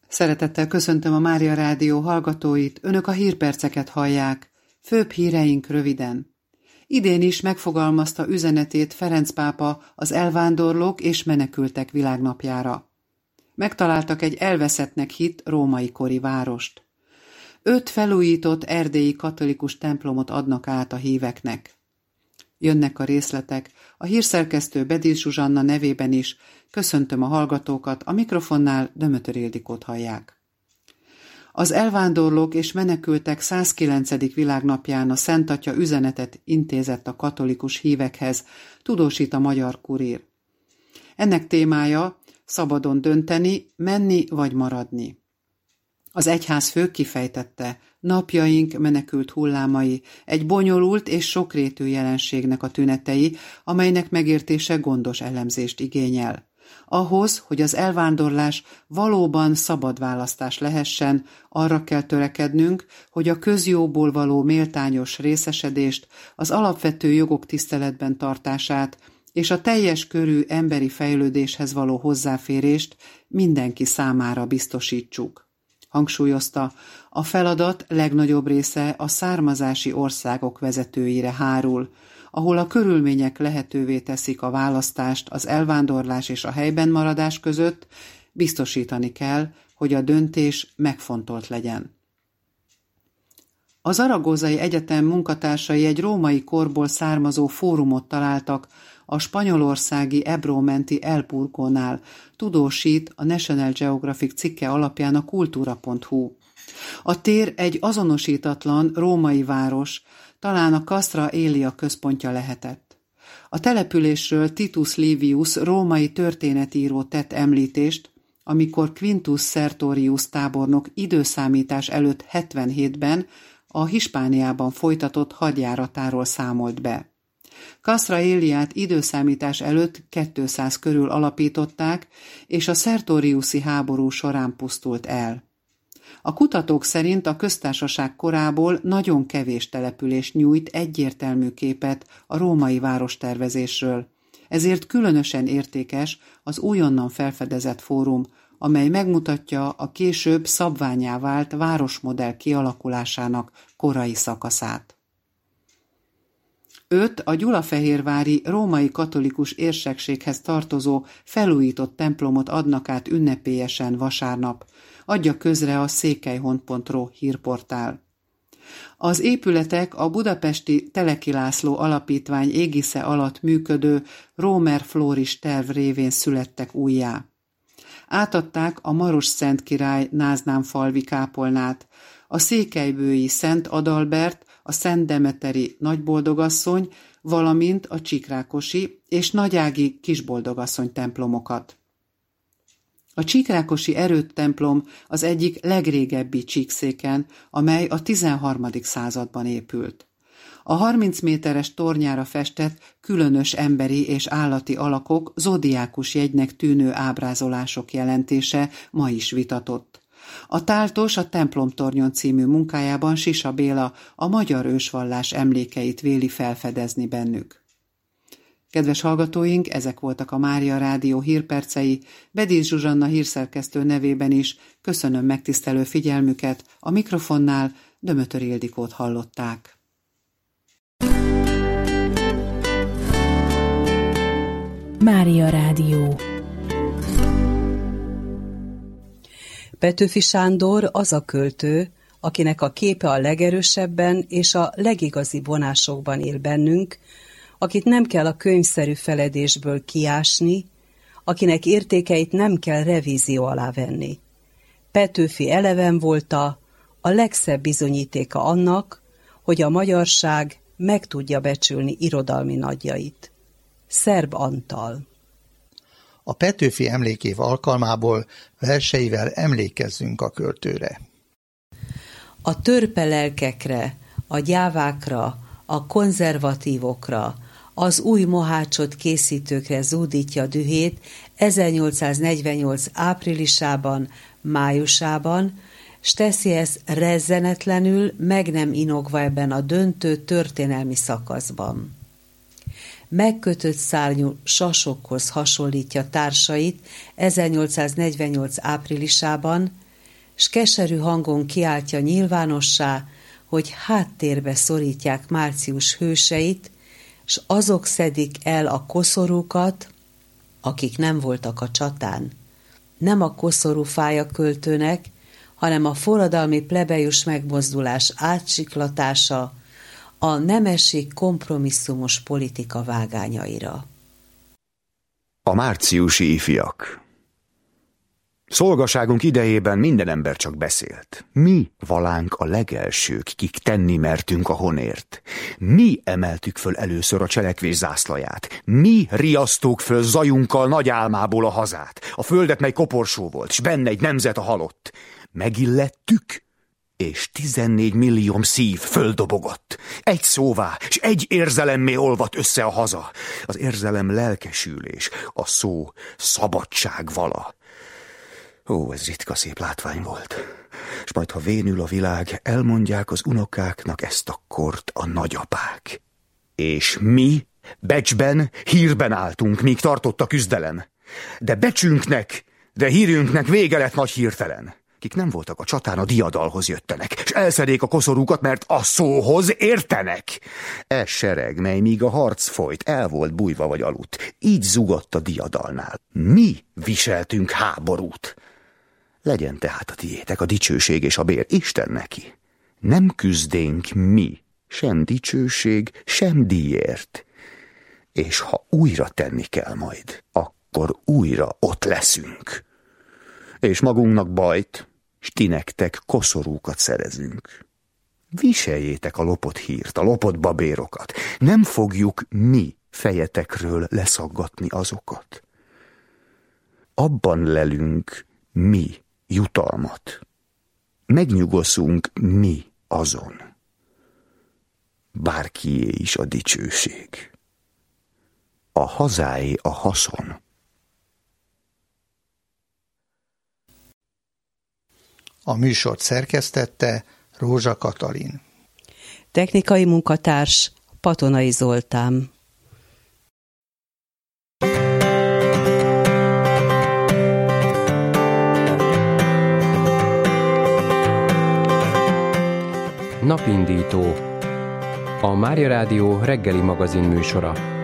Szeretettel köszöntöm a Mária Rádió hallgatóit, önök a hírperceket hallják. Főbb híreink röviden. Idén is megfogalmazta üzenetét Ferenc pápa az elvándorlók és menekültek világnapjára. Megtaláltak egy elveszettnek hitt római kori várost. 5 felújított erdélyi katolikus templomot adnak át a híveknek. Jönnek a részletek, a hírszerkesztő Bedis Zsuzsanna nevében is köszöntöm a hallgatókat, a mikrofonnál Dömötör Ildikót hallják. Az elvándorlók és menekültek 109. világnapján a Szent Atya üzenetet intézett a katolikus hívekhez, tudósít a Magyar Kurír. Ennek témája szabadon dönteni, menni vagy maradni. Az egyházfő kifejtette, napjaink menekült hullámai egy bonyolult és sokrétű jelenségnek a tünetei, amelynek megértése gondos elemzést igényel. Ahhoz, hogy az elvándorlás valóban szabad választás lehessen, arra kell törekednünk, hogy a közjóból való méltányos részesedést, az alapvető jogok tiszteletben tartását és a teljes körű emberi fejlődéshez való hozzáférést mindenki számára biztosítsuk. Hangsúlyozta, a feladat legnagyobb része a származási országok vezetőire hárul, ahol a körülmények lehetővé teszik a választást az elvándorlás és a helyben maradás között, biztosítani kell, hogy a döntés megfontolt legyen. Az Zaragozai Egyetem munkatársai egy római korból származó fórumot találtak a spanyolországi Ebro menti El Burgónál, tudósít a National Geographic cikke alapján a kultúra.hu. A tér egy azonosítatlan római város, talán a Castra Aelia központja lehetett. A településről Titus Livius római történetíró tett említést, amikor Quintus Sertorius tábornok időszámítás előtt 77-ben a Hispániában folytatott hadjáratáról számolt be. Castra Aeliát időszámítás előtt 200 körül alapították, és a Sertoriusi háború során pusztult el. A kutatók szerint a köztársaság korából nagyon kevés település nyújt egyértelmű képet a római várostervezésről, ezért különösen értékes az újonnan felfedezett fórum, amely megmutatja a később szabvánnyá vált városmodell kialakulásának korai szakaszát. 5 a gyulafehérvári római katolikus érsekséghez tartozó felújított templomot adnak át ünnepélyesen vasárnap, adja közre a székelyhont.ro hírportál. Az épületek a budapesti Teleki László Alapítvány égisze alatt működő Rómer Floris terv révén születtek újjá. Átadták a Maros Szent Király náznánfalvi kápolnát, a székelybői Szent Adalbert, a Szent Demeteri Nagyboldogasszony, valamint a Csíkrákosi és Nagyági Kisboldogasszony templomokat. A Csíkrákosi erődtemplom az egyik legrégebbi Csíkszéken, amely a 13. században épült. A 30 méteres tornyára festett különös emberi és állati alakok zodiákus jegynek tűnő ábrázolások jelentése ma is vitatott. A Táltos a Templomtornyon című munkájában Sisa Béla a magyar ősvallás emlékeit véli felfedezni bennük. Kedves hallgatóink, ezek voltak a Mária Rádió hírpercei, Bedis Zsuzsanna hírszerkesztő nevében is köszönöm megtisztelő figyelmüket, a mikrofonnál Dömötör Ildikót hallották. Mária Rádió. Petőfi Sándor az a költő, akinek a képe a legerősebben és a legigazi vonásokban él bennünk, akit nem kell a könyvszerű feledésből kiásni, akinek értékeit nem kell revízió alá venni. Petőfi eleven volta, a legszebb bizonyítéka annak, hogy a magyarság meg tudja becsülni irodalmi nagyjait. Szerb Antal. A Petőfi emlékév alkalmából verseivel emlékezzünk a költőre. A törpe lelkekre, a gyávákra, a konzervatívokra, az új mohácsot készítőkre zúdítja dühét 1848 áprilisában, májusában, s teszi ezt rezzenetlenül, meg nem inogva ebben a döntő történelmi szakaszban. Megkötött szárnyú sasokhoz hasonlítja társait 1848 áprilisában, s keserű hangon kiáltja nyilvánossá, hogy háttérbe szorítják Március hőseit, s azok szedik el a koszorúkat, akik nem voltak a csatán. Nem a koszorúfája költőnek, hanem a forradalmi plebejus megmozdulás átsiklatása a nemesi kompromisszumos politika vágányaira. A márciusi ifjak. Szolgaságunk idejében minden ember csak beszélt. Mi valánk a legelsők, kik tenni mertünk a honért. Mi emeltük föl először a cselekvés zászlaját. Mi riasztók föl zajunkkal nagy álmából a hazát. A földet, mely koporsó volt, s benne egy nemzet a halott. Megillettük, és 14 millió szív földobogott. Egy szóvá, s egy érzelemmé olvadt össze a haza. Az érzelem lelkesülés, a szó szabadság vala. Ó, ez ritka szép látvány volt. S majd, ha vénül a világ, elmondják az unokáknak ezt a kort a nagyapák. És mi becsben, hírben álltunk, míg tartott a küzdelem. De becsünknek, de hírünknek vége lett nagy hirtelen. Kik nem voltak a csatán, a diadalhoz jöttenek, s elszedék a koszorúkat, mert a szóhoz értenek. Ez sereg, mely míg a harc folyt, el volt bújva vagy aludt, így zugott a diadalnál. Mi viseltünk háborút. Legyen tehát a tiétek a dicsőség és a bér, Isten neki. Nem küzdénk mi, sem dicsőség, sem díjért. És ha újra tenni kell majd, akkor újra ott leszünk. És magunknak bajt, s ti nektek koszorúkat szerezünk. Viseljétek a lopott hírt, a lopott babérokat. Nem fogjuk mi fejetekről leszaggatni azokat. Abban lelünk mi jutalmat. Megnyugoszunk mi azon. Bárkié is a dicsőség. A hazáé a haszon. A műsort szerkesztette Rózsa Katalin. Technikai munkatárs Patonai Zoltán. Napindító. A Mária Rádió reggeli magazin műsora.